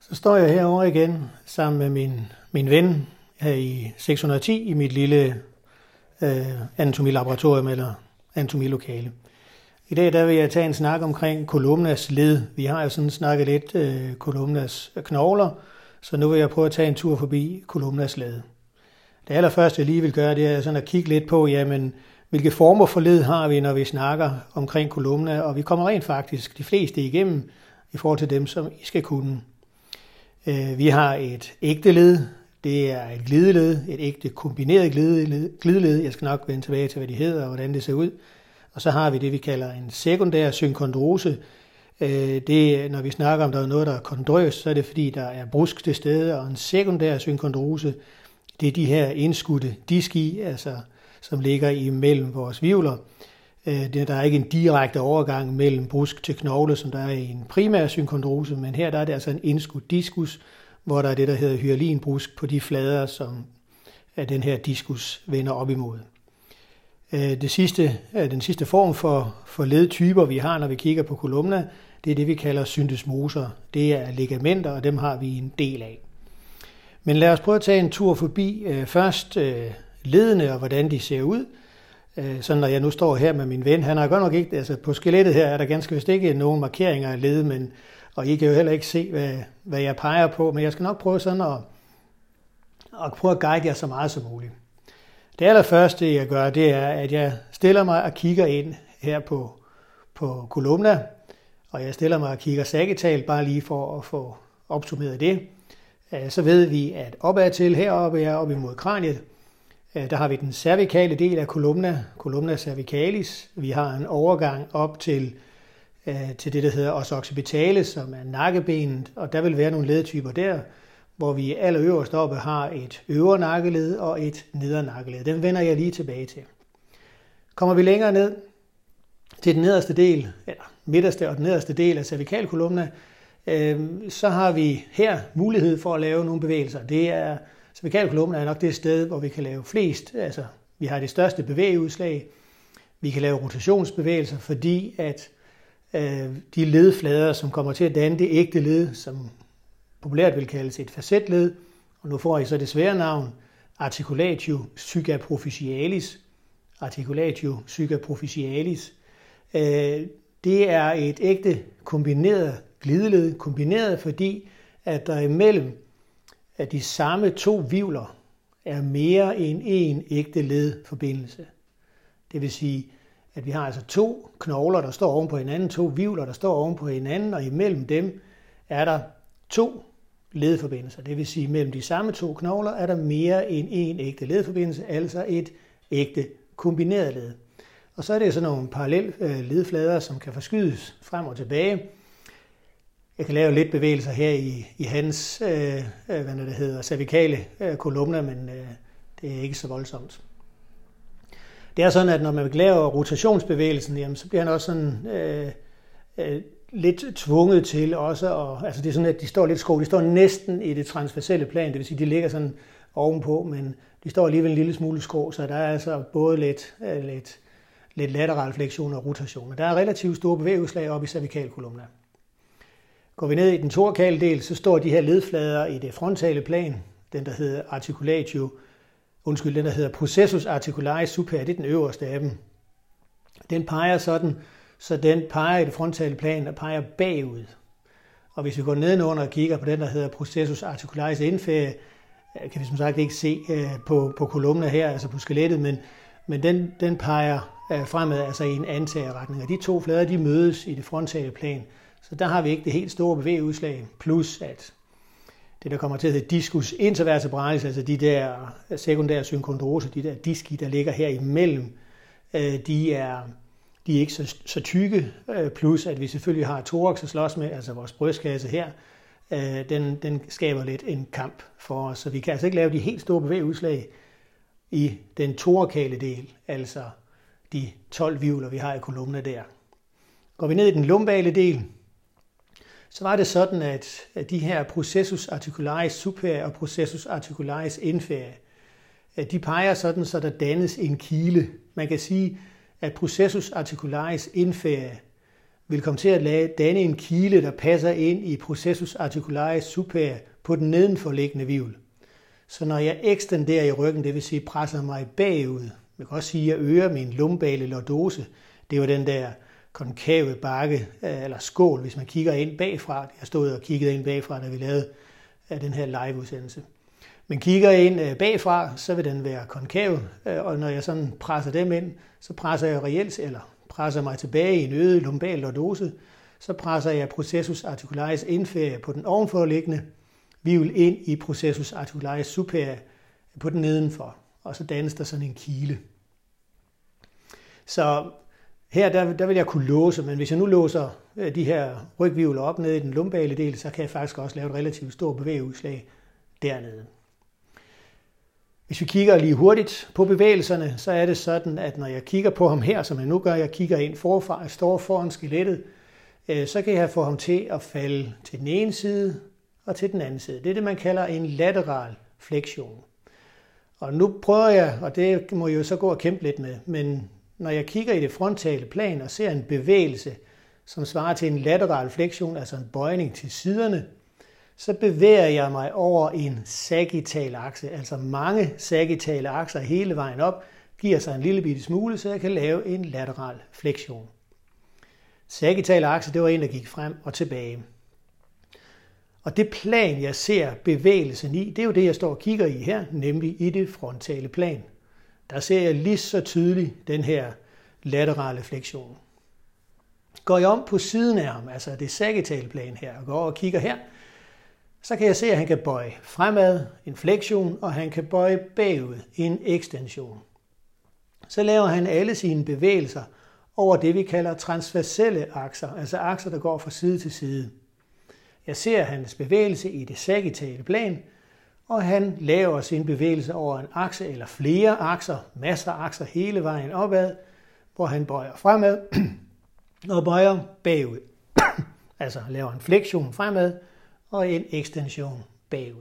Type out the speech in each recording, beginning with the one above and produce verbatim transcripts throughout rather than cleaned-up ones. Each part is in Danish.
Så står jeg herovre igen sammen med min, min ven her i seks hundrede og ti i mit lille øh, anatomilaboratorium eller anatomilokale. I dag der vil jeg tage en snak omkring columnas led. Vi har jo sådan snakket lidt øh, columnas knogler, så nu vil jeg prøve at tage en tur forbi columnas led. Det allerførste jeg lige vil gøre, det er sådan at kigge lidt på, jamen, hvilke former for led har vi, når vi snakker omkring columna, og vi kommer rent faktisk de fleste igennem i forhold til dem, som I skal kunne. Vi har et ægte led, det er et glideled, et ægte kombineret glideled. Jeg skal nok vende tilbage til, hvad de hedder og hvordan det ser ud. Og så har vi det, vi kalder en sekundær synkondrose. Det, når vi snakker om, der er noget, der er kondrøst, så er det fordi, der er brusk til stede, og en sekundær synkondrose, det er de her indskudte diski, altså, som ligger imellem vores hvirvler. Der er ikke en direkte overgang mellem brusk til knogle, som der er i en primær synkondrose, men her der er det altså en indskudt diskus, hvor der er det, der hedder hyalinbrusk på de flader, som den her diskus vender op imod. Det sidste, den sidste form for, for ledtyper, vi har, når vi kigger på columna, det er det, vi kalder syndesmoser. Det er ligamenter, og dem har vi en del af. Men lad os prøve at tage en tur forbi øh, først øh, ledene og hvordan de ser ud. Øh, sådan når jeg nu står her med min ven, han har godt nok ikke, altså på skelettet her er der ganske vist ikke nogen markeringer af led, men, og I kan jo heller ikke se, hvad, hvad jeg peger på, men jeg skal nok prøve sådan at, at prøve at guide jer så meget som muligt. Det allerførste jeg gør, det er, at jeg stiller mig og kigger ind her på, på columna, og jeg stiller mig og kigger sagittalt, bare lige for at få opsummeret det. Så ved vi, at opad til heroppe er op imod kraniet. Der har vi den cervikale del af columna, columna cervicalis. Vi har en overgang op til, til det, der hedder os occipitalis, som er nakkebenet, og der vil være nogle ledtyper der, hvor vi allerøverst oppe har et øvre nakkeled og et nedre nakkeled. Den vender jeg lige tilbage til. Kommer vi længere ned til den nederste del, eller midterste og den nederste del af cervikalkolumna, så har vi her mulighed for at lave nogle bevægelser. Det er, cervikalkolumna er nok det sted, hvor vi kan lave flest, altså vi har det største bevægeudslag. Vi kan lave rotationsbevægelser, fordi at øh, de ledflader, som kommer til at danne det ægte led, som populært vil kaldes et facetled, og nu får I så det svære navn, articulatio supraficialis. Articulatio supraficialis. Øh, det er et ægte kombineret glideled, kombineret fordi, at der imellem at de samme to hvirvler er mere end en ægte ledforbindelse. Det vil sige, at vi har altså to knogler, der står oven på hinanden, to hvirvler, der står oven på hinanden, og imellem dem er der to ledforbindelser. Det vil sige, at mellem de samme to knogler er der mere end en ægte ledforbindelse, altså et ægte kombineret led. Og så er det sådan nogle parallel ledflader, som kan forskydes frem og tilbage. Jeg kan lave lidt bevægelser her i, i hans øh, hvad det hedder, cervikale øh, kolumner, men øh, det er ikke så voldsomt. Det er sådan, at når man laver rotationsbevægelsen, jamen, så bliver han også sådan, øh, øh, lidt tvunget til også, at, altså det er sådan, at de står lidt skåret, de står næsten i det transverselle plan, det vil sige, de ligger sådan ovenpå, men de står alligevel en lille smule skå, så der er altså både lidt, øh, lidt, lidt lateral flektion og rotation, men der er relativt store bevægeudslag oppe i cervikalkolumna. Går vi ned i den thorakale del, så står de her ledflader i det frontale plan, den der hedder articulatio, undskyld, den der hedder processus articularis supra, det er den øverste af dem. Den peger sådan, så den peger i det frontale plan og peger bagud. Og hvis vi går nedenunder og kigger på den, der hedder processus articularis inferior, kan vi som sagt ikke se på, på kolumner her, altså på skelettet, men, men den, den peger fremad, altså i en antagerretning. Og de to flader, de mødes i det frontale plan. Så der har vi ikke det helt store bevægeudslag, plus at det, der kommer til at hedde discus intervertebralis, altså de der sekundære synkondrose, de der diski, der ligger her imellem, de er, de er ikke så, så tykke, plus at vi selvfølgelig har thorax at slås med, altså vores brystkasse her, den, den skaber lidt en kamp for os. Så vi kan altså ikke lave de helt store bevægeudslag i den thorakale del, altså de tolv hvirvler, vi har i kolumna der. Går vi ned i den lumbale del, så var det sådan, at de her processus articularis superior og processus articularis inferior, de peger sådan, så der dannes en kile. Man kan sige, at processus articularis inferior vil komme til at danne en kile, der passer ind i processus articularis superior på den nedenforliggende hvirvel. Så når jeg ekstenderer i ryggen, det vil sige presser mig bagud, jeg kan også sige, at jeg øger min lumbale lordose, det er jo den der konkave bakke, eller skål, hvis man kigger ind bagfra. Jeg stod og kiggede ind bagfra, da vi lavede den her live-udsendelse. Men kigger ind bagfra, så vil den være konkav, og når jeg sådan presser dem ind, så presser jeg reelt, eller presser mig tilbage i en øget lumbal lordose, så presser jeg processus articularis inferior på den ovenforliggende hvirvel ind i processus articularis superior på den nedenfor, og så dannes der sådan en kile. Så her der, der vil jeg kunne låse, men hvis jeg nu låser de her ryghvirvler op nede i den lumbale del, så kan jeg faktisk også lave et relativt stort bevægeudslag dernede. Hvis vi kigger lige hurtigt på bevægelserne, så er det sådan, at når jeg kigger på ham her, som jeg nu gør, jeg kigger ind forfra, jeg står foran skelettet, så kan jeg få ham til at falde til den ene side og til den anden side. Det er det, man kalder en lateral flektion. Og nu prøver jeg, og det må jeg jo så gå og kæmpe lidt med, men når jeg kigger i det frontale plan og ser en bevægelse, som svarer til en lateral flektion, altså en bøjning til siderne, så bevæger jeg mig over en sagittal akse, altså mange sagittale akser hele vejen op, giver sig en lille bitte smule, så jeg kan lave en lateral flektion. Sagittal akse, det var en, der gik frem og tilbage. Og det plan, jeg ser bevægelsen i, det er jo det, jeg står og kigger i her, nemlig i det frontale plan. Der ser jeg lige så tydeligt den her laterale flektion. Går jeg om på siden af ham, altså det sagittale plan her, og går over og kigger her, så kan jeg se, at han kan bøje fremad, en flektion, og han kan bøje bagud, en ekstension. Så laver han alle sine bevægelser over det, vi kalder transverselle akser, altså akser, der går fra side til side. Jeg ser hans bevægelse i det sagittale plan, og han laver sin bevægelse over en akse eller flere akser, masser af akser hele vejen opad, hvor han bøjer fremad og bøjer bagud. Altså laver en flektion fremad og en ekstension bagud.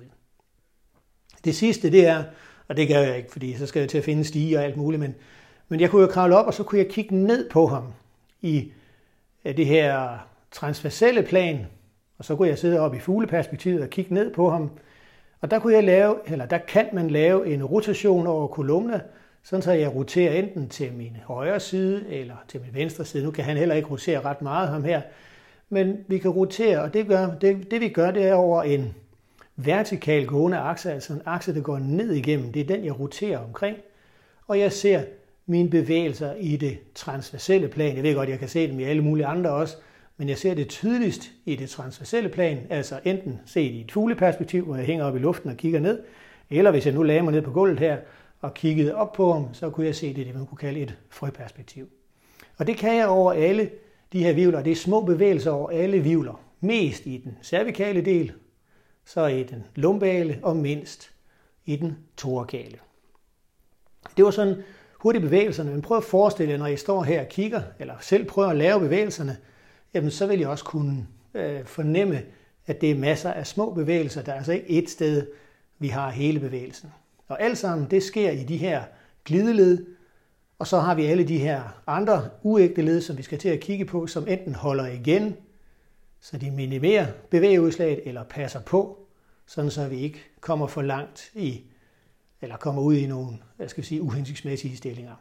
Det sidste, det er, og det gør jeg ikke, fordi så skal jeg til at finde stige og alt muligt, men, men jeg kunne jo kravle op, og så kunne jeg kigge ned på ham i det her transverselle plan, og så kunne jeg sidde oppe i fugleperspektivet og kigge ned på ham. Og der kunne jeg lave, eller der kan man lave en rotation over kolumna, sådan så jeg roterer enten til min højre side eller til min venstre side. Nu kan han heller ikke rotere ret meget, ham her. Men vi kan rotere, og det, gør, det, det vi gør, det er over en vertikal gående akse, altså en akse, der går ned igennem. Det er den, jeg roterer omkring. Og jeg ser mine bevægelser i det transverselle plan. Jeg ved godt, jeg kan se dem i alle mulige andre også, men jeg ser det tydeligst i det transverselle plan, altså enten set i et fugleperspektiv, hvor jeg hænger op i luften og kigger ned, eller hvis jeg nu lagde mig ned på gulvet her og kiggede op på ham, så kunne jeg se det, det man kunne kalde et frøperspektiv. Og det kan jeg over alle de her hvirvler. Det er små bevægelser over alle hvirvler. Mest i den cervikale del, så i den lumbale og mindst i den thorakale. Det var sådan hurtige bevægelserne, men prøv at forestille jer, når I står her og kigger, eller selv prøver at lave bevægelserne, jamen så vil jeg også kunne øh, fornemme, at det er masser af små bevægelser. Der er altså ikke et sted, vi har hele bevægelsen. Og alt sammen, det sker i de her glideled, og så har vi alle de her andre uægte led, som vi skal til at kigge på, som enten holder igen, så de minimerer bevægeudslaget, eller passer på, sådan så vi ikke kommer for langt i, eller kommer ud i nogle, jeg skal sige, uhensigtsmæssige stillinger.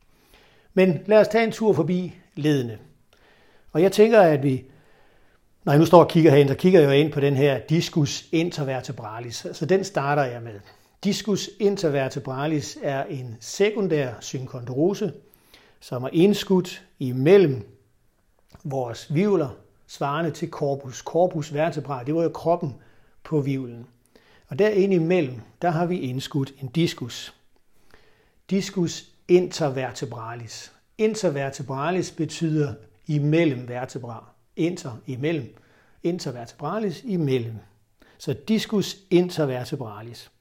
Men lad os tage en tur forbi ledene. Og jeg tænker, at vi, når jeg nu står og kigger herind, så kigger jeg jo ind på den her discus intervertebralis. Så den starter jeg med. Discus intervertebralis er en sekundær synkondrose, som er indskudt imellem vores hvirvler, svarende til corpus. Corpus vertebral, det var jo kroppen på hvirvlen. Og derinde imellem, der har vi indskudt en discus. Discus intervertebralis. Intervertebralis betyder imellem vertebra. Inter, imellem. Intervertebralis, imellem. Så discus intervertebralis.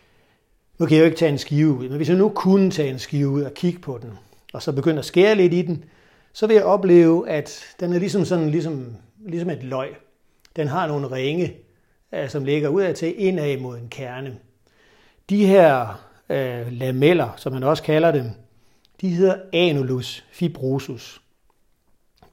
Nu kan jeg jo ikke tage en skive ud, men hvis jeg nu kunne tage en skive ud og kigge på den, og så begynde at skære lidt i den, så vil jeg opleve, at den er ligesom, sådan, ligesom, ligesom et løg. Den har nogle ringe, som ligger udad til indad mod en kerne. De her øh, lameller, som man også kalder dem, de hedder annulus fibrosus.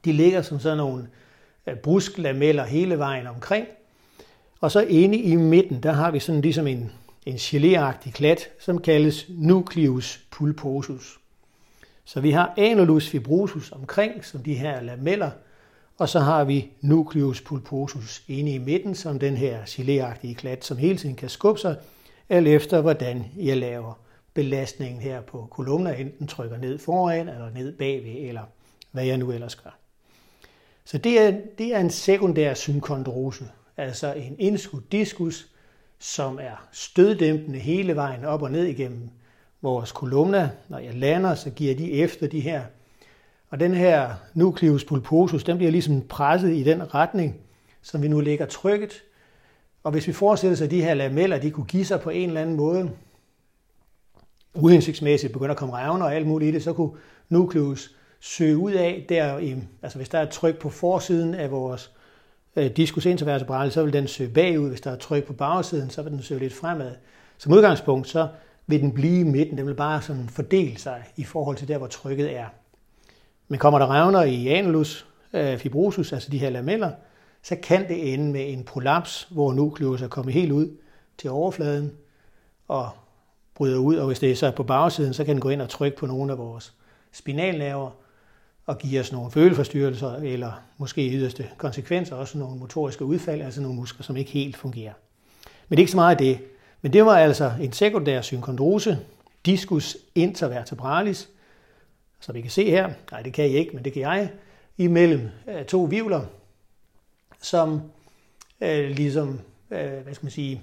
De ligger som sådan nogle brusklameller hele vejen omkring. Og så inde i midten, der har vi sådan ligesom en, en geléagtig klat, som kaldes nucleus pulposus. Så vi har annulus fibrosus omkring, som de her lameller, og så har vi nucleus pulposus inde i midten, som den her geléagtige klat, som hele tiden kan skubbe sig, alt efter hvordan jeg laver belastningen her på kolumner, enten trykker ned foran eller ned bagved, eller hvad jeg nu ellers gør. Så det er, det er en sekundær synkondrose, altså en indskudt diskus, som er støddæmpende hele vejen op og ned igennem vores kolumna. Når jeg lander, så giver de efter de her. Og den her nucleus pulposus, den bliver ligesom presset i den retning, som vi nu lægger trykket. Og hvis vi forestiller sig, at de her lameller, de kunne give sig på en eller anden måde, uhensigtsmæssigt begynder at komme revner og alt muligt i det, så kunne nucleus søge ud af, der i, altså hvis der er et tryk på forsiden af vores øh, diskus intervertebrale, så vil den søge bagud. Hvis der er et tryk på bagsiden, så vil den søge lidt fremad. Som udgangspunkt, så vil den blive i midten. Den vil bare sådan fordele sig i forhold til der, hvor trykket er. Men kommer der revner i annulus øh, fibrosus, altså de her lameller, så kan det ende med en prolaps, hvor nucleus er kommet helt ud til overfladen og bryder ud. Og hvis det er så på bagsiden, så kan den gå ind og trykke på nogle af vores spinalnerver og give os nogle føleforstyrrelser, eller måske i yderste konsekvenser også nogle motoriske udfald, altså nogle muskler, som ikke helt fungerer. Men det er ikke så meget af det. Men det var altså en sekundær synkondrose, discus intervertebralis, som I kan se her, nej det kan I ikke, men det kan jeg, imellem to hvirvler, som øh, ligesom, øh, hvad skal man sige,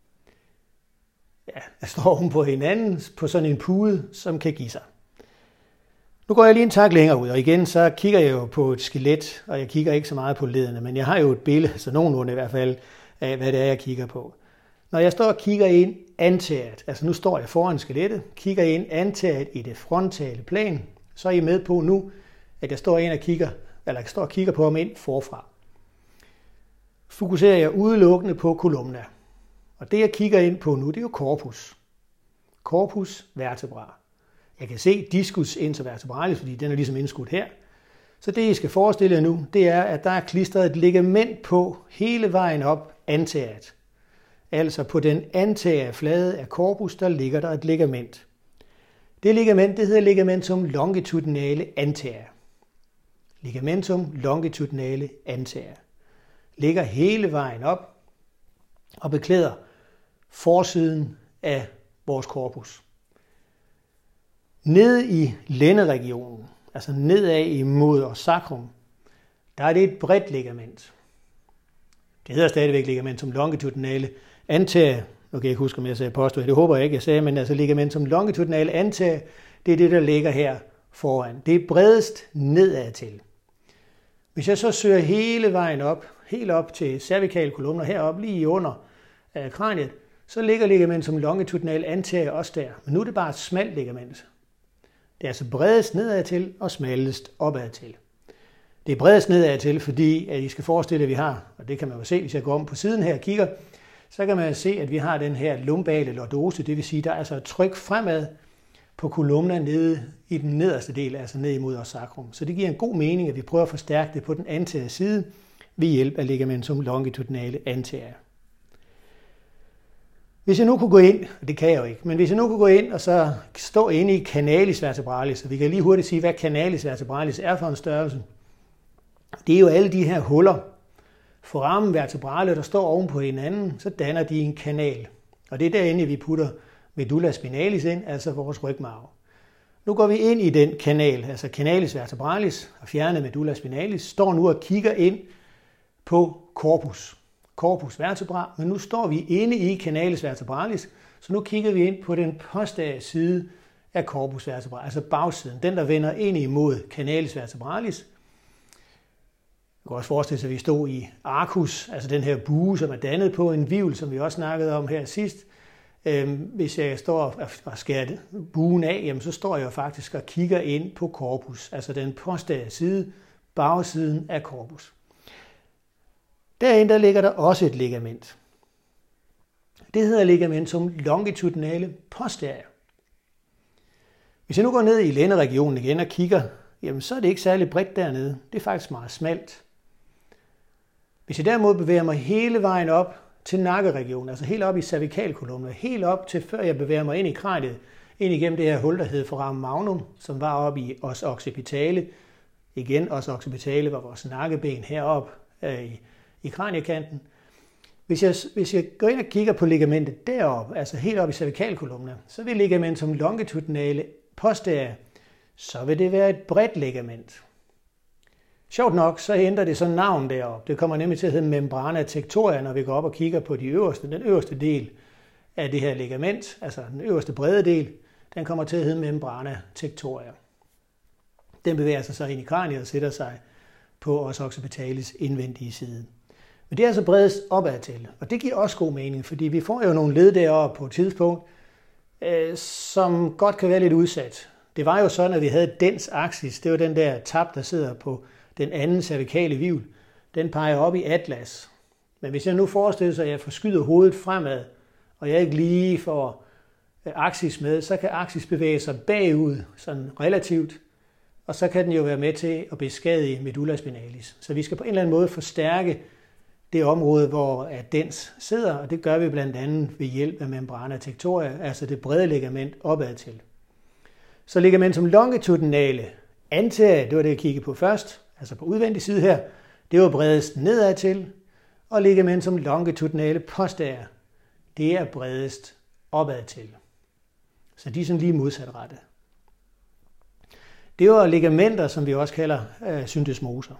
ja, står oven på hinanden på sådan en pude, som kan give sig. Nu går jeg lige en tak længere ud, og igen så kigger jeg jo på et skelet, og jeg kigger ikke så meget på ledene, men jeg har jo et billede, så nogenlunde i hvert fald, af hvad det er, jeg kigger på. Når jeg står og kigger ind antaget, altså nu står jeg foran skelettet, kigger ind antaget i det frontale plan, så er I med på nu, at jeg står ind og kigger, eller jeg står og kigger på ham ind forfra. Fokuserer jeg udelukkende på kolumna. Og det jeg kigger ind på nu, det er jo corpus. Corpus vertebra. Jeg kan se discus intervertebralis, fordi den er ligesom indskudt her. Så det I skal forestille jer nu, det er, at der er klistret et ligament på hele vejen op antaget. Altså på den antager flade af corpus, der ligger der et ligament. Det ligament, det hedder ligamentum longitudinale antager. Ligamentum longitudinale antager. Ligger hele vejen op og beklæder forsiden af vores corpus. Nede i lænderegionen, altså nedad imod os sacrum, der er det et bredt ligament. Det hedder stadigvæk ligamentum longitudinale antager. Nu kan jeg ikke huske, om jeg sagde postue. Det håber jeg ikke, jeg sagde, men altså ligamentum longitudinale antager, det er det, der ligger her foran. Det er bredest nedad til. Hvis jeg så søger hele vejen op, helt op til cervikale kolumner, heroppe lige under øh, kraniet, så ligger ligamentum longitudinale antager også der. Men nu er det bare et smalt ligament. Det er altså bredest nedad til og smallest opad til. Det er bredest nedad til, fordi at I skal forestille, at vi har, og det kan man jo se, hvis jeg går om på siden her og kigger, så kan man se, at vi har den her lumbale lordose, det vil sige, der er altså et tryk fremad på kolumna nede i den nederste del, altså ned imod os sacrum. Så det giver en god mening, at vi prøver at forstærke det på den antager side ved hjælp af ligamentum longitudinale antager. Hvis jeg nu kunne gå ind, og det kan jeg jo ikke, men hvis jeg nu kunne gå ind og så stå inde i canalis vertebralis, og vi kan lige hurtigt sige, hvad canalis vertebralis er for en størrelse. Det er jo alle de her huller, foramen vertebrale, der står oven på hinanden, så danner de en kanal. Og det er derinde, vi putter medulla spinalis ind, altså vores rygmarv. Nu går vi ind i den kanal, altså canalis vertebralis, og fjerner medulla spinalis, står nu og kigger ind på corpus. Corpus vertebra, men nu står vi inde i canalis vertebralis, så nu kigger vi ind på den posteriore side af corpus vertebra, altså bagsiden, den der vender ind imod canalis vertebralis. Jeg kan også forestille sig, at vi stod i arcus, altså den her bue, som er dannet på en hvirvel, som vi også snakkede om her sidst. Hvis jeg står og skærer buen af, jamen så står jeg jo faktisk og kigger ind på corpus, altså den posteriore side, bagsiden af corpus. Derinde der ligger der også et ligament. Det hedder ligamentum longitudinale posterior. Hvis jeg nu går ned i lænderegionen igen og kigger jamen så er det ikke særlig bredt dernede. Det er faktisk meget smalt. Hvis jeg derimod bevæger mig hele vejen op til nakkeregionen, altså helt op i cervikalkolumnen, helt op til før jeg bevæger mig ind i kraniet, ind igennem det her hul, der hedder foramen magnum, som var oppe i os occipitale. Igen, os occipitale var vores nakkeben heroppe øh, i, i kraniekanten. Hvis jeg, hvis jeg går ind og kigger på ligamentet deroppe, altså helt oppe i cervikalkolumnen, så vil ligamentum longitudinale posterior, så vil det være et bredt ligament. Sjovt nok, så ændrer det så navn deroppe. Det kommer nemlig til at hedde membrana tectoria, når vi går op og kigger på de øverste, den øverste del af det her ligament, altså den øverste brede del, den kommer til at hedde membrana tectoria. Den bevæger sig så ind i kraniet og sætter sig på os occipitalis indvendige side. Men det er altså bredest opad til, og det giver også god mening, fordi vi får jo nogle led deroppe på et tidspunkt, øh, som godt kan være lidt udsat. Det var jo sådan, at vi havde dens axis, det var den der tab, der sidder på den anden cervikale hvirvel. Den peger op i atlas. Men hvis jeg nu forestiller sig, at jeg forskyder hovedet fremad, og jeg ikke lige får axis med, så kan axis bevæge sig bagud, sådan relativt, og så kan den jo være med til at beskadige medulla spinalis. Så vi skal på en eller anden måde forstærke det område, hvor dens sidder, og det gør vi blandt andet ved hjælp af membrana tectoria, altså det brede ligament opad til. Så ligamentum longitudinale anterior, det var det, jeg kiggede på først, altså på udvendig side her, det var bredest nedad til, og ligamentum longitudinale posterior, det er bredest opad til. Så de er sådan lige modsatrettet. Det var ligamenter, som vi også kalder øh, syndesmoser.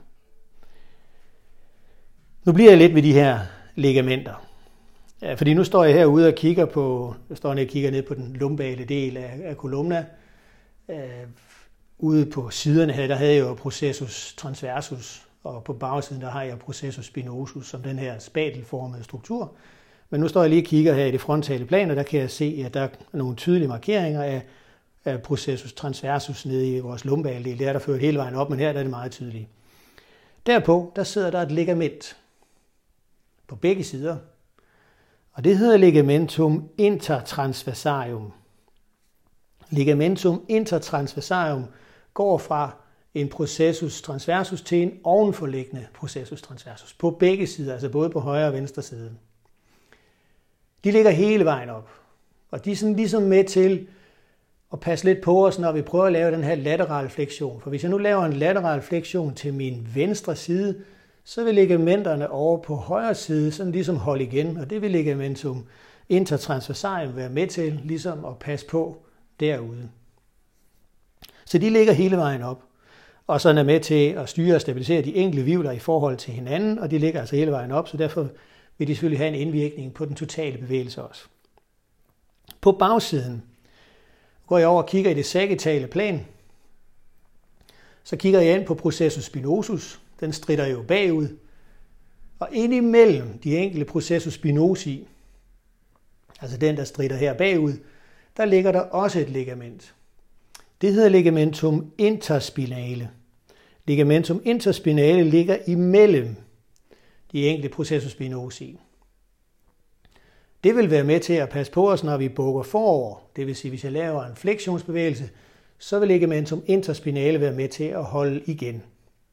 Nu bliver jeg lidt ved de her ligamenter. Ja, fordi nu står jeg herude og kigger på, jeg står og kigger ned på den lumbale del af, af kolumna. Øh, ude på siderne her, der havde jeg jo processus transversus, og på bagsiden, der har jeg processus spinosus, som den her spatelformede struktur. Men nu står jeg lige og kigger her i det frontale plan, og der kan jeg se, at der er nogle tydelige markeringer af, af processus transversus nede i vores lumbale del. Det er der ført hele vejen op, men her der er det meget tydeligt. Derpå, der sidder der et ligament på begge sider, og det hedder ligamentum intertransversarium. Ligamentum intertransversarium går fra en processus transversus til en ovenforliggende processus transversus på begge sider, altså både på højre og venstre side. De ligger hele vejen op, og de er sådan ligesom med til at passe lidt på os, når vi prøver at lave den her lateral flektion. For hvis jeg nu laver en lateral flektion til min venstre side, så vil ligamenterne over på højre side sådan ligesom holde igen, og det vil ligamentum intertransversarium være med til ligesom at passe på derude. Så de ligger hele vejen op, og sådan er med til at styre og stabilisere de enkelte hvirvler i forhold til hinanden, og de ligger altså hele vejen op, så derfor vil de selvfølgelig have en indvirkning på den totale bevægelse også. På bagsiden går jeg over og kigger i det sagittale plan, så kigger jeg ind på processus spinosus, den stritter jo bagud, og indimellem de enkelte processus spinosi, altså den, der stritter her bagud, der ligger der også et ligament. Det hedder ligamentum interspinale. Ligamentum interspinale ligger imellem de enkelte processus spinosi. Det vil være med til at passe på os, når vi bukker forover. Det vil sige, hvis jeg laver en fleksionsbevægelse, så vil ligamentum interspinale være med til at holde igen.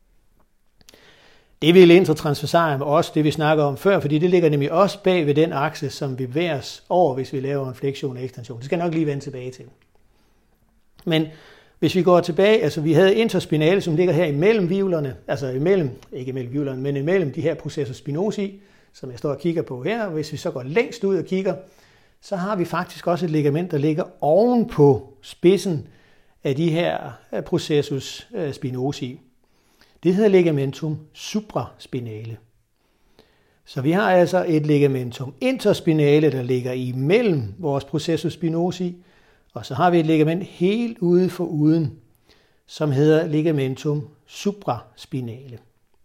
Det vil intertransversarium også, det vi snakker om før, fordi det ligger nemlig også bag ved den akse, som vi bevæger os over, hvis vi laver en fleksion og ekstension. Det skal jeg nok lige vende tilbage til. Men hvis vi går tilbage, altså vi havde interspinale, som ligger her imellem hvirvlerne, altså imellem, ikke imellem hvirvlerne, men imellem de her processus spinosi, som jeg står og kigger på her. Hvis vi så går længst ud og kigger, så har vi faktisk også et ligament, der ligger oven på spidsen af de her processus spinosi. Det hedder ligamentum supraspinale. Så vi har altså et ligamentum interspinale, der ligger imellem vores processus spinosi, og så har vi et ligament helt ude for uden, som hedder ligamentum supraspinale.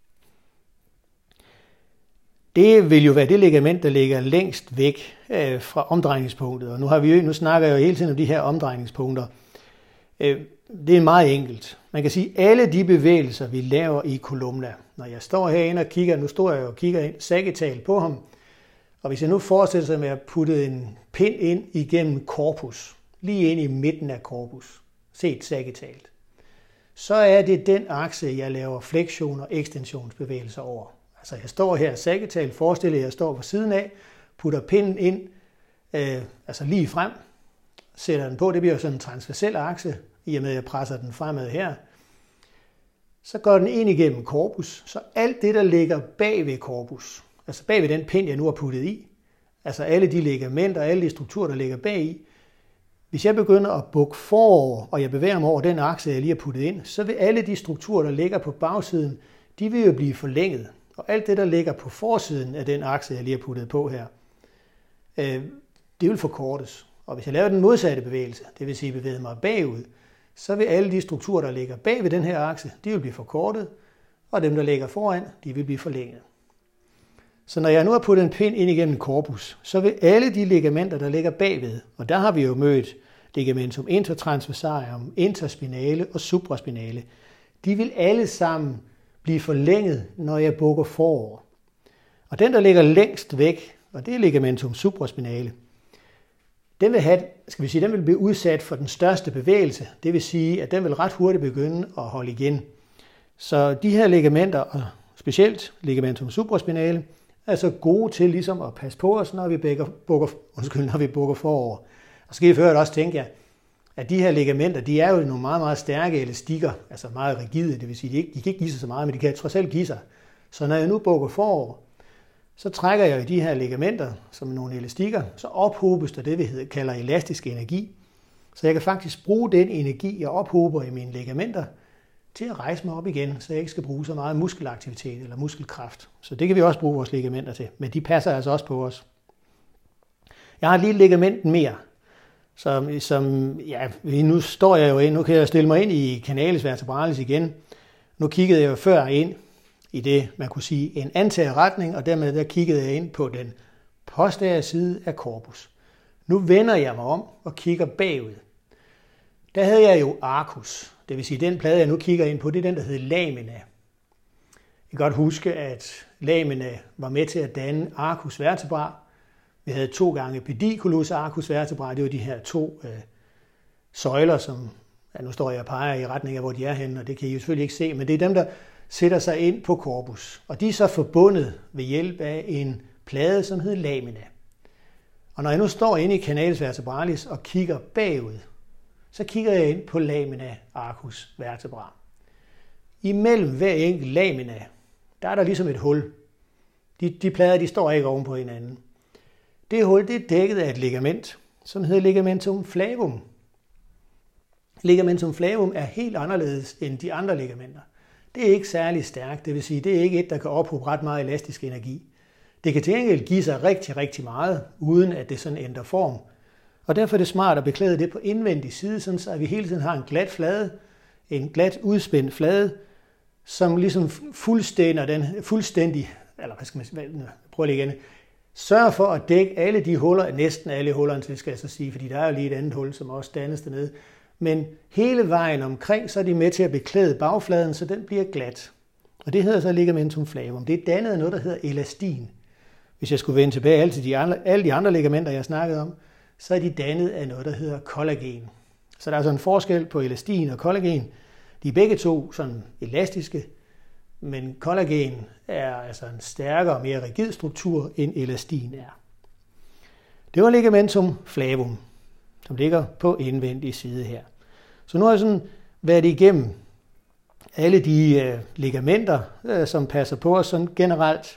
Det vil jo være det ligament, der ligger længst væk øh, fra omdrejningspunktet. Og nu, har vi jo, nu snakker jeg jo hele tiden om de her omdrejningspunkter. Øh, det er meget enkelt. Man kan sige, at alle de bevægelser, vi laver i kolumna, når jeg står herinde og kigger, nu står jeg og kigger ind, sagittalt på ham, og hvis jeg nu forestiller sig med at putte en pind ind igennem korpus, lige ind i midten af korpus, set sagittalt, så er det den akse, jeg laver flexion og ekstensionsbevægelser over. Altså jeg står her sagittalt, forestiller jeg står på siden af, putter pinden ind, øh, altså lige frem, sætter den på, det bliver sådan en transversel akse, i og med at jeg presser den fremad her. Så går den ind igennem korpus, så alt det, der ligger bag ved korpus, altså bag ved den pind, jeg nu har puttet i, altså alle de ligamenter, alle de strukturer, der ligger bag i, hvis jeg begynder at bukke forover, og jeg bevæger mig over den akse, jeg lige har puttet ind, så vil alle de strukturer, der ligger på bagsiden, de vil jo blive forlænget. Og alt det, der ligger på forsiden af den akse, jeg lige har puttet på her, øh, det vil forkortes. Og hvis jeg laver den modsatte bevægelse, det vil sige bevæge mig bagud, så vil alle de strukturer, der ligger bag ved den her akse, de vil blive forkortet, og dem, der ligger foran, de vil blive forlænget. Så når jeg nu har puttet en pind ind igennem korpus, så vil alle de ligamenter, der ligger bagved, og der har vi jo mødt ligamentum intertransversarium, interspinale og supraspinale, de vil alle sammen blive forlænget, når jeg bukker forover. Og den, der ligger længst væk, og det er ligamentum supraspinale, den vil, have, skal vi sige, den vil blive udsat for den største bevægelse. Det vil sige, at den vil ret hurtigt begynde at holde igen. Så de her ligamenter, og specielt ligamentum supraspinale, er så gode til ligesom at passe på os, når vi bukker, bukker, undskyld, når vi bukker forover. Og så skal I først også tænke jer, at de her ligamenter, de er jo nogle meget, meget stærke elastikker, altså meget rigide, det vil sige, de, ikke, de kan ikke give sig så meget, men de kan trods alt give sig. Så når jeg nu bukker forover, så trækker jeg i de her ligamenter som nogle elastikker, så ophobes der det, vi kalder elastisk energi. Så jeg kan faktisk bruge den energi, jeg ophober i mine ligamenter, til at rejse mig op igen, så jeg ikke skal bruge så meget muskelaktivitet eller muskelkraft. Så det kan vi også bruge vores ligamenter til, men de passer altså også på os. Jeg har et lille ligament mere, som, som ja, nu står jeg jo ind, nu kan jeg stille mig ind i canalis vertebralis igen. Nu kiggede jeg jo før ind i det, man kunne sige, en antaget retning, og dermed der kiggede jeg ind på den posteriore side af korpus. Nu vender jeg mig om og kigger bagud. Der havde jeg jo arcus, det vil sige, den plade, jeg nu kigger ind på, det er den, der hedder lamina. Jeg kan godt huske, at lamina var med til at danne arcus vertebra. Vi havde to gange pediculus arcus vertebra, det var de her to øh, søjler, som, ja, nu står jeg og peger i retning af, hvor de er henne, og det kan I jo selvfølgelig ikke se, men det er dem, der sætter sig ind på korpus. Og de er så forbundet ved hjælp af en plade, som hedder lamina. Og når jeg nu står inde i canalis vertebralis og kigger bagud, så kigger jeg ind på lamina arcus vertebra. Imellem hver enkelt lamina, der er der ligesom et hul. De, de plader, de står ikke oven på hinanden. Det hul, det er dækket af et ligament, som hedder ligamentum flavum. Ligamentum flavum er helt anderledes end de andre ligamenter. Det er ikke særlig stærkt, det vil sige, det er ikke et, der kan ophobe ret meget elastisk energi. Det kan til gengæld give sig rigtig, rigtig meget, uden at det sådan ændrer form. Og derfor er det smart at beklæde det på indvendig side, sådan så vi hele tiden har en glat flade, en glat udspændt flade, som ligesom fuldstændig, den, fuldstændig eller hvad skal man prøve lige igen, sørger for at dække alle de huller, næsten alle hullerne, skal jeg så sige, fordi der er jo lige et andet hul, som også dannes dernede. Men hele vejen omkring, så er de med til at beklæde bagfladen, så den bliver glat. Og det hedder så ligamentum flavum. Det er dannet af noget, der hedder elastin. Hvis jeg skulle vende tilbage alle de andre, alle de andre ligamenter, jeg snakkede om, så er de dannet af noget, der hedder kollagen. Så der er altså en forskel på elastin og kollagen. De er begge to sådan elastiske, men kollagen er altså en stærkere og mere rigid struktur, end elastin er. Det var ligamentum flavum, som ligger på indvendig side her. Så nu har jeg sådan været igennem alle de øh, ligamenter, øh, som passer på os sådan generelt.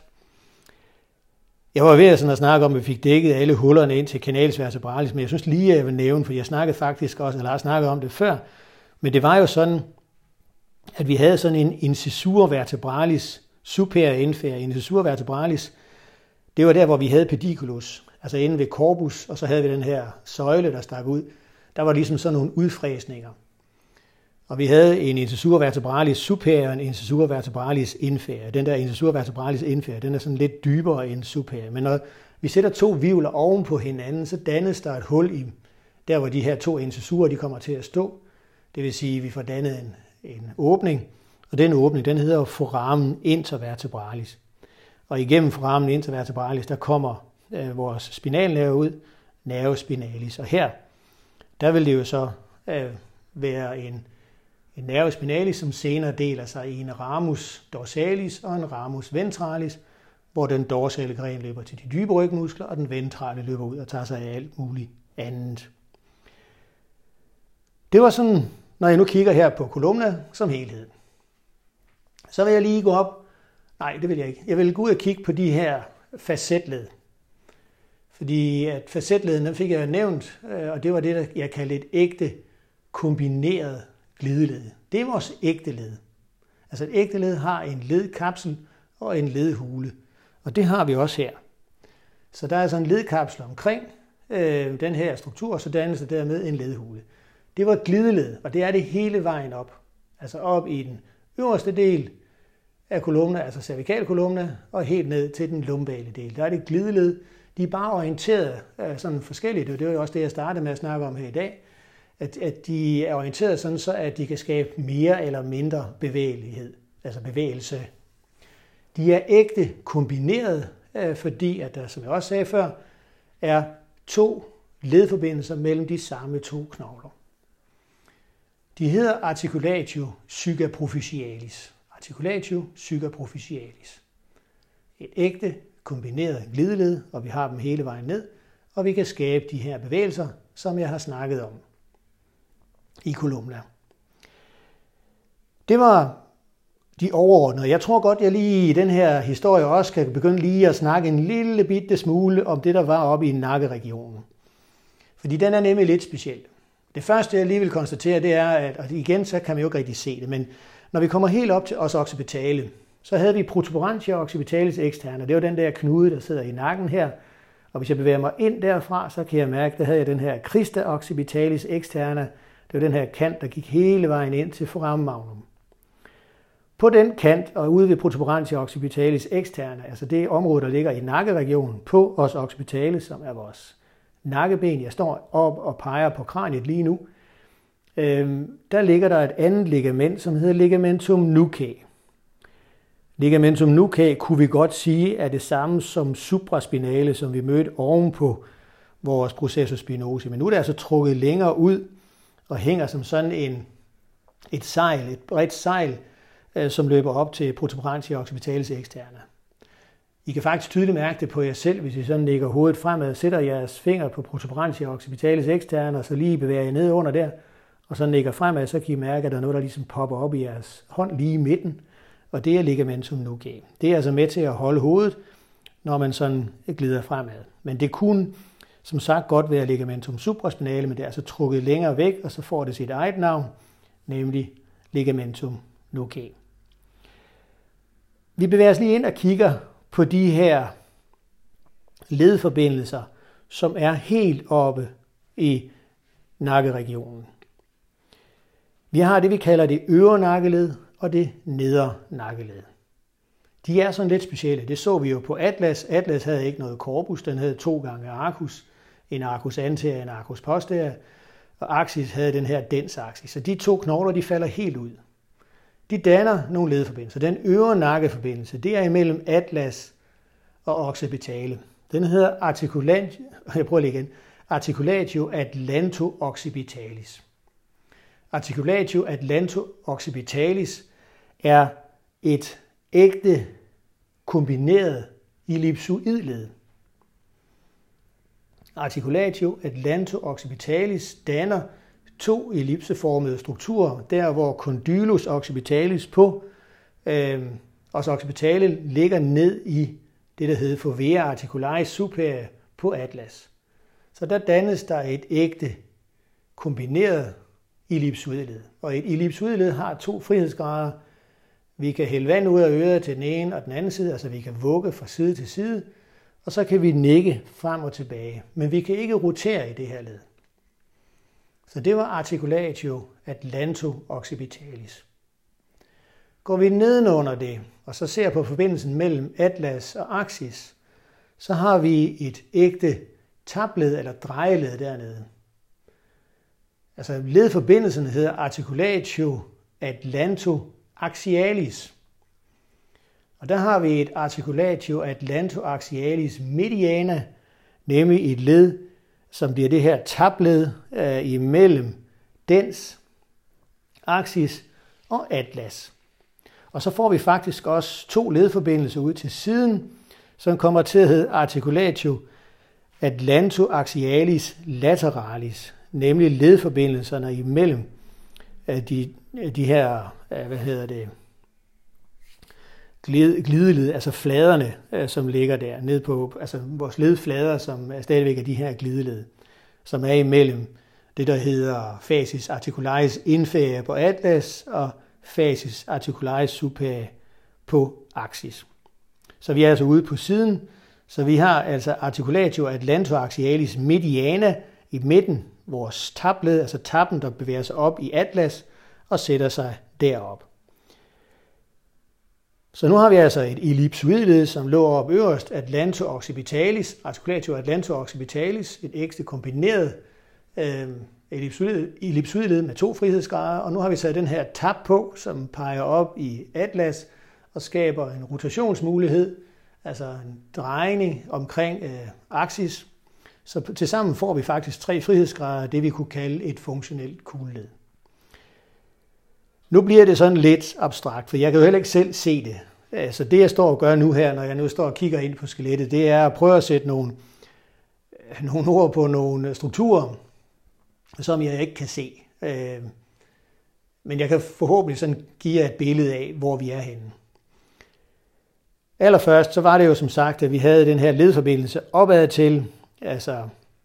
Jeg var ved sådan at snakke om, at vi fik dækket alle hullerne ind til canalis vertebralis, men jeg synes lige, at jeg vil nævne, for jeg snakkede faktisk også, eller har snakket om det før, men det var jo sådan, at vi havde sådan en incisura vertebralis, superior inferior incisura vertebralis. Det var der, hvor vi havde pediculus, altså inde ved corpus, og så havde vi den her søjle, der stak ud. Der var ligesom sådan nogle udfræsninger. Og vi havde en incisura vertebralis superior og en incisura vertebralis inferior. Den der incisura vertebralis inferior, den er sådan lidt dybere end superior. Men når vi sætter to hvirvler oven på hinanden, så dannes der et hul i der, hvor de her to incisurer, de kommer til at stå. Det vil sige, at vi får dannet en, en åbning, og den åbning, den hedder foramen intervertebralis. Og igennem foramen intervertebralis, der kommer øh, vores spinalnerve ud, nerve spinalis. Og her, der vil det jo så øh, være en En nerve spinalis, som senere deler sig i en ramus dorsalis og en ramus ventralis, hvor den dorsale gren løber til de dybe rygmuskler, og den ventrale løber ud og tager sig af alt muligt andet. Det var sådan, når jeg nu kigger her på columna som helhed. Så vil jeg lige gå op. Nej, det vil jeg ikke. Jeg vil gå ud og kigge på de her facetled. Fordi at facetleden, den fik jeg nævnt, og det var det, jeg kaldte et ægte kombineret glideled. Det er vores ægte led. Altså et ægte led har en ledkapsel og en ledhule. Og det har vi også her. Så der er altså en ledkapsel omkring øh, den her struktur, og så dannes der dermed en ledhule. Det var glideled, og det er det hele vejen op. Altså op i den øverste del af kolumna, altså cervikalkolumna, og helt ned til den lumbale del. Der er det glideled. De er bare orienteret øh, sådan forskelligt, og det var jo også det, jeg startede med at snakke om her i dag, at, at de er orienteret sådan, så at de kan skabe mere eller mindre bevægelighed, altså bevægelse. De er ægte kombineret, øh, fordi at der, som jeg også sagde før, er to ledforbindelser mellem de samme to knogler. De hedder articulatio supraficialis. Articulatio supraficialis. Et ægte kombineret glideled, og vi har dem hele vejen ned, og vi kan skabe de her bevægelser, som jeg har snakket om i kolumna. Det var de overordnede. Jeg tror godt, jeg lige i den her historie også kan begynde lige at snakke en lille bitte smule om det, der var oppe i nakkeregionen. Fordi den er nemlig lidt speciel. Det første, jeg lige vil konstatere, det er, at og igen, så kan man jo ikke rigtig se det, men når vi kommer helt op til os occipitale, så havde vi protuberantia occipitalis externa. Det var den der knude, der sidder i nakken her. Og hvis jeg bevæger mig ind derfra, så kan jeg mærke, at der havde jeg den her crista occipitalis externa. Det var den her kant, der gik hele vejen ind til foramen magnum. På den kant og ude ved protuberantia occipitalis externa, altså det område, der ligger i nakkeregionen på os occipitalis, som er vores nakkeben. Jeg står op og peger på kraniet lige nu. Øhm, der ligger der et andet ligament, som hedder ligamentum nuchae. Ligamentum nuchae kunne vi godt sige er det samme som supraspinale, som vi mødte ovenpå vores processus spinosi. Men nu er det altså trukket længere ud og hænger som sådan en, et sejl, et bredt sejl, øh, som løber op til protuberantia occipitalis externa. I kan faktisk tydeligt mærke det på jer selv, hvis I sådan lægger hovedet fremad, sætter jeres finger på protuberantia occipitalis externa, og så lige bevæger jer ned under der, og så lægger fremad, så kan I mærke, at der er noget, der ligesom popper op i jeres hånd lige i midten, og det er ligamentum nuchae. Det er altså med til at holde hovedet, når man sådan glider fremad. Men det kunne, som sagt, godt være ligamentum supraspinale, men det er altså trukket længere væk, og så får det sit eget navn, nemlig ligamentum nuchae. Vi bevæger os lige ind og kigger på de her ledforbindelser, som er helt oppe i nakkeregionen. Vi har det, vi kalder det øvre nakkeled og det nedre nakkeled. De er sådan lidt specielle. Det så vi jo på Atlas. Atlas havde ikke noget corpus, den havde to gange arcus. En arcus anterior og en arcus posterior. Og axis havde den her dens-axis. Så de to knogler, de falder helt ud. De danner nogle ledforbindelser. Den øvre nakkeforbindelse, det er imellem atlas og occipitale. Den hedder articulatio, jeg prøver lige igen, articulatio atlanto-occipitalis. Articulatio atlanto-occipitalis er et ægte kombineret ellipsoidled. Articulatio atlanto-occipitalis danner to ellipseformede strukturer, der hvor condylus occipitalis på øh, os occipitale ligger ned i det, der hedder fovea articularis superior på atlas. Så der dannes der et ægte kombineret ellipsoidled. Og et ellipsoidled har to frihedsgrader. Vi kan hælde vand ud af øret til den ene og den anden side, altså vi kan vugge fra side til side, og så kan vi nikke frem og tilbage. Men vi kan ikke rotere i det her led. Så det var articulatio atlanto-occipitalis. Går vi nedenunder det, og så ser på forbindelsen mellem atlas og axis, så har vi et ægte tabled eller drejeled dernede. Altså ledforbindelsen hedder articulatio atlanto-axialis. Og der har vi et articulatio atlanto-axialis mediana, nemlig et led, som bliver det her tabled øh, imellem dens, axis og atlas. Og så får vi faktisk også to ledforbindelser ud til siden, som kommer til at hedde articulatio atlantoaxialis lateralis, nemlig ledforbindelserne imellem de, de her, hvad hedder det, glideled, altså fladerne, som ligger der ned på, altså vores ledflader, som er stadigvæk er de her glideled, som er imellem det, der hedder fascis articularis inferior på atlas og fascis articularis superior på axis. Så vi er altså ude på siden, så vi har altså articulatio atlantoaxialis mediana i midten, vores tabled, altså tappen, der bevæger sig op i atlas og sætter sig derop. Så nu har vi altså et ellipsoidled, som lå op øverst, atlanto-occipitalis, articulatio atlanto-occipitalis, et ægte kombineret øh, ellipsoidled med to frihedsgrader, og nu har vi sat den her tab på, som peger op i atlas og skaber en rotationsmulighed, altså en drejning omkring øh, aksis. Så tilsammen får vi faktisk tre frihedsgrader, det vi kunne kalde et funktionelt kugleled. Nu bliver det sådan lidt abstrakt, for jeg kan jo heller ikke selv se det. Altså det, jeg står og gør nu her, når jeg nu står og kigger ind på skelettet, det er at prøve at sætte nogle, nogle ord på nogle strukturer, som jeg ikke kan se. Men jeg kan forhåbentlig sådan give jer et billede af, hvor vi er henne. Allerførst, så var det jo som sagt, at vi havde den her ledforbindelse opad til, altså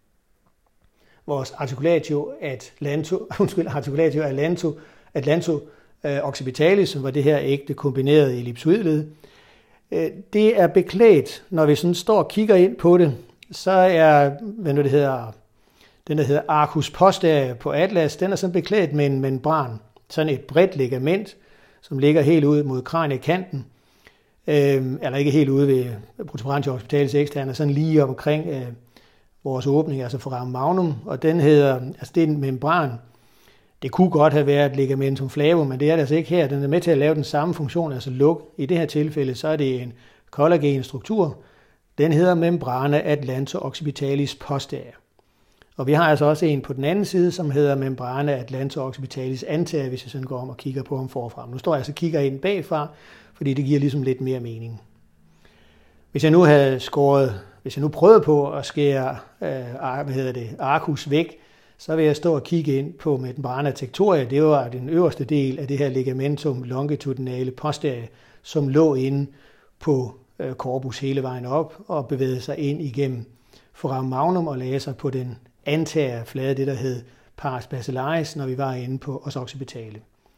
vores articulatio atlanto, undskyld, articulatio atlanto, atlanto occipitalis, som var det her ægte kombinerede ellipsoidled. Det er beklædt, når vi sådan står og kigger ind på det, så er, hvad nu det hedder, den der hedder arcus posterior på atlas, den er sådan beklædt med en membran, sådan et bredt ligament, som ligger helt ud mod kraniekanten, øh, eller ikke helt ude ved protuberantio occipitalis externa, sådan lige omkring øh, vores åbning, altså foramen magnum, og den hedder, altså det er en membran. Det kunne godt have været et ligamentum flavum, men det er det altså ikke her. Den er med til at lave den samme funktion, altså luk. I det her tilfælde, så er det en kollagen struktur. Den hedder membrana atlanto-occipitalis posterior. Og vi har altså også en på den anden side, som hedder membrana atlanto-occipitalis anterior, hvis jeg sådan går om og kigger på ham forfra. Nu står jeg altså og kigger ind bagfra, fordi det giver ligesom lidt mere mening. Hvis jeg nu havde skåret, hvis jeg nu prøvede på at skære øh, hvad hedder det, arcus væk, så vil jeg stå og kigge ind på membrana tectoria. Det var den øverste del af det her ligamentum longitudinale posterior, som lå inde på øh, corpus hele vejen op og bevægede sig ind igennem foramen magnum og lagde sig på den anterior flade, det der hed pars basilaris, når vi var inde på os occipitale.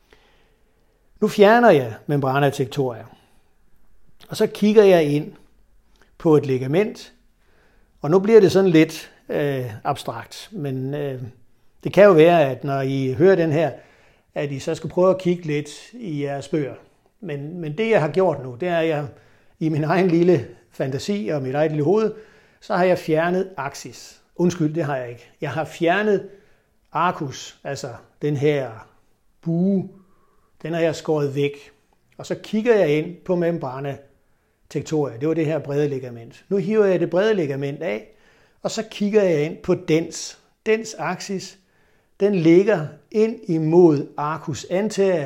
Nu fjerner jeg membrana tectoria, og så kigger jeg ind på et ligament, og nu bliver det sådan lidt øh, abstrakt, men øh, det kan jo være, at når I hører den her, at I så skal prøve at kigge lidt i jeres bøger. Men, men det, jeg har gjort nu, det er, at jeg i min egen lille fantasi og mit eget lille hoved, så har jeg fjernet axis. Undskyld, det har jeg ikke. Jeg har fjernet arcus, altså den her bue, den har jeg skåret væk. Og så kigger jeg ind på membrana tectoria. Det var det her brede ligament. Nu hiver jeg det brede ligament af, og så kigger jeg ind på dens. Dens axis, den ligger ind imod arcus anterior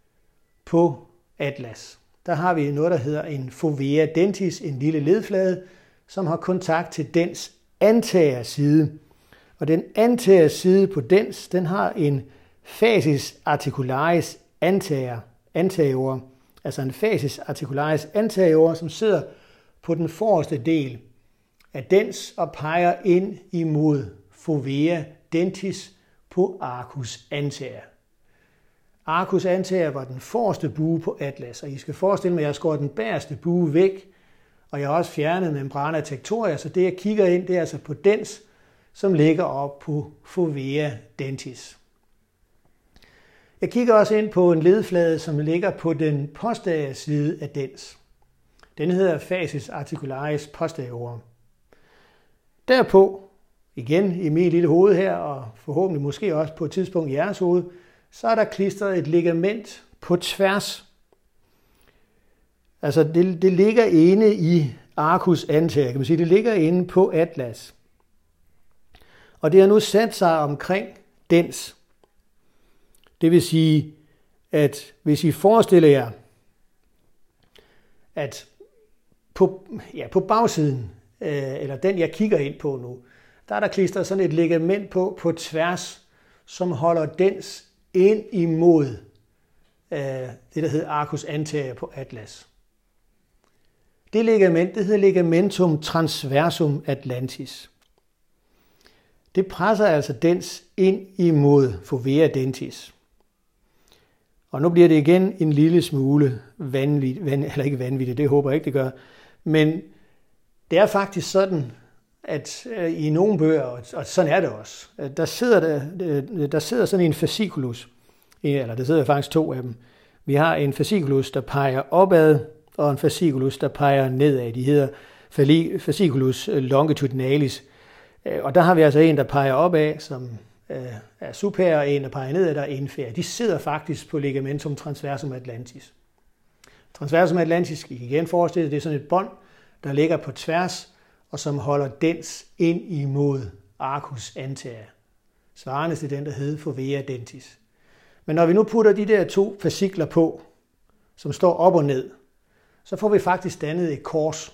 på atlas. Der har vi noget, der hedder en fovea dentis, en lille ledflade, som har kontakt til dens anterior side. Og den anterior side på dens, den har en fascis articularis anterior, anterior, altså en fascis articularis anterior, som sidder på den forreste del af dens og peger ind imod fovea dentis på arcus anterior. Arcus anterior var den forreste bue på atlas, og I skal forestille mig, at jeg skåret den bagerste bue væk, og jeg har også fjernet membrana tectoria, så det jeg kigger ind, det er altså på dens, som ligger op på fovea dentis. Jeg kigger også ind på en ledflade, som ligger på den posterior side af dens. Den hedder fascis articularis posterior. Derpå, igen i mit lille hoved her, og forhåbentlig måske også på et tidspunkt i jeres hoved, så er der klistret et ligament på tværs. Altså det, det ligger inde i arcus anterior, kan man sige. Det ligger inde på atlas. Og det har nu sat sig omkring dens. Det vil sige, at hvis I forestiller jer, at på, ja, på bagsiden, øh, eller den jeg kigger ind på nu, der er der klistret sådan et ligament på, på tværs, som holder dens ind imod øh, det, der hedder arcus anterior på atlas. Det ligament, det hedder ligamentum transversum atlantis. Det presser altså dens ind imod fovea dentis. Og nu bliver det igen en lille smule vanvittigt, van, eller ikke vanvittigt, det håber jeg ikke, det gør. Men det er faktisk sådan, at i nogle bøger, og sådan er det også, der sidder, der, der sidder sådan en fasciculus, eller der sidder faktisk to af dem. Vi har en fasciculus, der peger opad, og en fasciculus, der peger nedad. De hedder fasciculus longitudinalis. Og der har vi altså en, der peger opad, som er superior, og en, der peger nedad, der er inferior. De sidder faktisk på ligamentum transversum atlantis. Transversum atlantis, I kan igen forestille, det er sådan et bånd, der ligger på tværs, og som holder dens ind imod arcus anterior. Svarende til den, der hedder fovea dentis. Men når vi nu putter de der to fascikler på, som står op og ned, så får vi faktisk dannet et kors.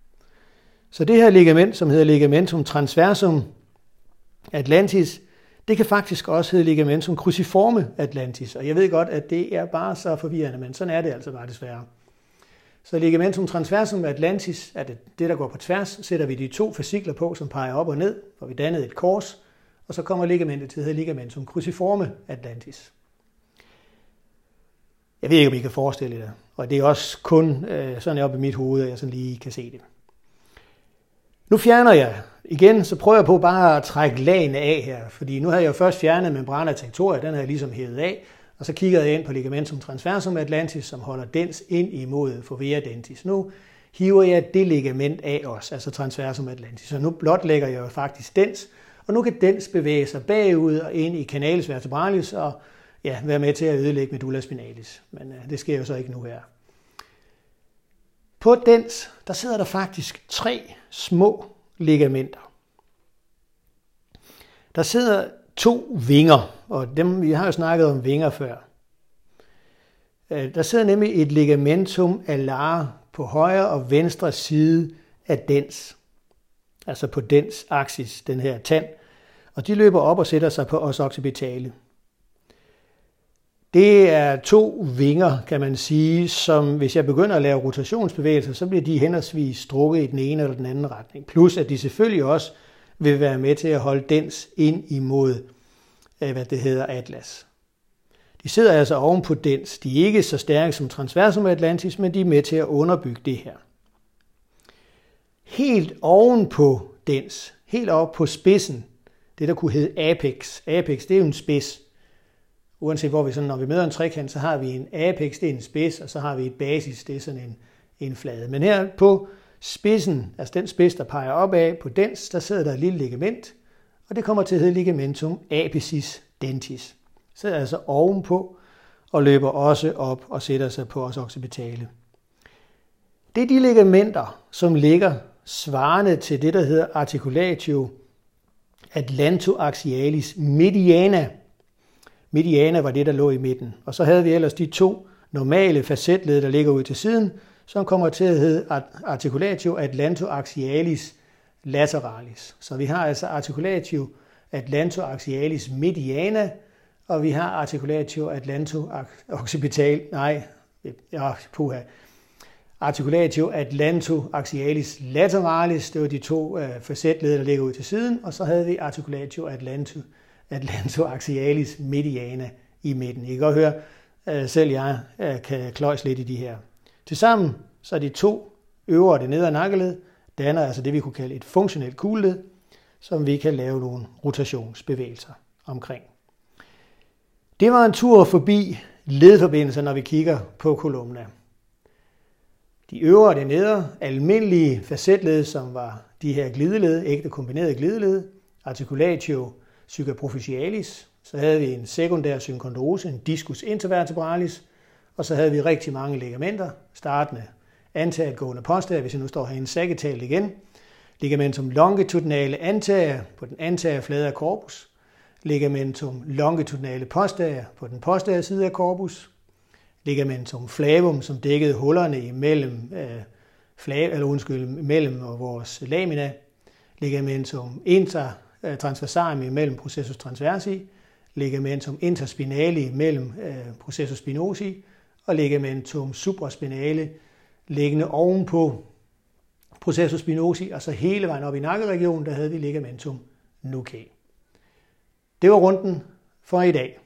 Så det her ligament, som hedder ligamentum transversum atlantis, det kan faktisk også hedde ligamentum cruciforme atlantis. Og jeg ved godt, at det er bare så forvirrende, men sådan er det altså bare desværre. Så ligamentum transversum atlantis er det, det, der går på tværs. Sætter vi de to fascikler på, som peger op og ned, får vi dannet et kors, og så kommer ligamentet til at hedde ligamentum cruciforme atlantis. Jeg ved ikke, om I kan forestille det, og det er også kun øh, sådan oppe i mit hoved, at jeg sådan lige kan se det. Nu fjerner jeg igen, så prøver jeg på bare at trække lagene af her, fordi nu havde jeg jo først fjernet membrana tectoria, den har jeg ligesom hævet af, og så kiggede jeg ind på ligamentum transversum atlantis, som holder dens ind imod fovea dentis. Nu hiver jeg det ligament af os, altså transversum atlantis, så nu blotlægger jeg jo faktisk dens, og nu kan dens bevæge sig bagud og ind i canalis vertebralis og ja, være med til at ødelægge medulla spinalis, men øh, det sker jo så ikke nu her. På dens, der sidder der faktisk tre små ligamenter. Der sidder to vinger, og dem, vi har jo snakket om vinger før. Der sidder nemlig et ligamentum alare på højre og venstre side af dens, altså på dens aksis, den her tand, og de løber op og sætter sig på os occipitale. Det er to vinger, kan man sige, som hvis jeg begynder at lave rotationsbevægelser, så bliver de henholdsvis strukket i den ene eller den anden retning. Plus at de selvfølgelig også vil være med til at holde dens ind imod, hvad det hedder, atlas. De sidder altså oven på dens. De er ikke så stærke som transversum atlantis, men de er med til at underbygge det her. Helt oven på dens, helt oppe på spidsen, det der kunne hedde apex. Apex, det er jo en spids. Uanset hvor vi sådan, når vi møder en trekant, så har vi en apex, det er en spids, og så har vi et basis, det er sådan en, en flade. Men her på spidsen, altså den spids, der peger opad på dens, der sidder der et lille ligament, og det kommer til at hedde ligamentum apicis dentis. Sidder altså ovenpå og løber også op og sætter sig på os occipitale. Det er de ligamenter, som ligger svarende til det, der hedder articulatio atlantoaxialis mediana. Mediana var det, der lå i midten. Og så havde vi ellers de to normale facetled, der ligger ud til siden, som kommer til at hedde articulatio atlantoaxialis lateralis. Så vi har altså articulatio atlantoaxialis mediana, og vi har articulatio atlanto-occipital, nej, ja, puha, articulatio atlantoaxialis lateralis, det var de to uh, facetled, der ligger ud til siden, og så havde vi articulatio atlanto, atlantoaxialis mediana i midten. I kan godt høre, uh, selv jeg uh, kan kløjse lidt i de her. Tilsammen så er de to øvre og det nedre nakkeled, danner altså det, vi kunne kalde et funktionelt kugleled, som vi kan lave nogle rotationsbevægelser omkring. Det var en tur forbi ledforbindelser, når vi kigger på kolumna. De øvre og det nedre, almindelige facetled, som var de her glideled, ægte kombinerede glideled, articulatio supraficialis, så havde vi en sekundær synkondrose, en discus intervertebralis, og så havde vi rigtig mange ligamenter, startende anterior gående posterior, hvis jeg nu står herinde sagittalt igen, ligamentum longitudinale anterior på den anterior flade af corpus, ligamentum longitudinale posterior på den posterior side af corpus, ligamentum flavum, som dækkede hullerne imellem, øh, flav, eller undskyld, mellem vores lamina, ligamentum intertransversarium imellem processus transversi, ligamentum interspinali mellem øh, processus spinosi, og ligamentum supraspinale liggende ovenpå processus spinosi, og så hele vejen op i nakkeregionen, der havde vi ligamentum nuchae. Det var runden for i dag.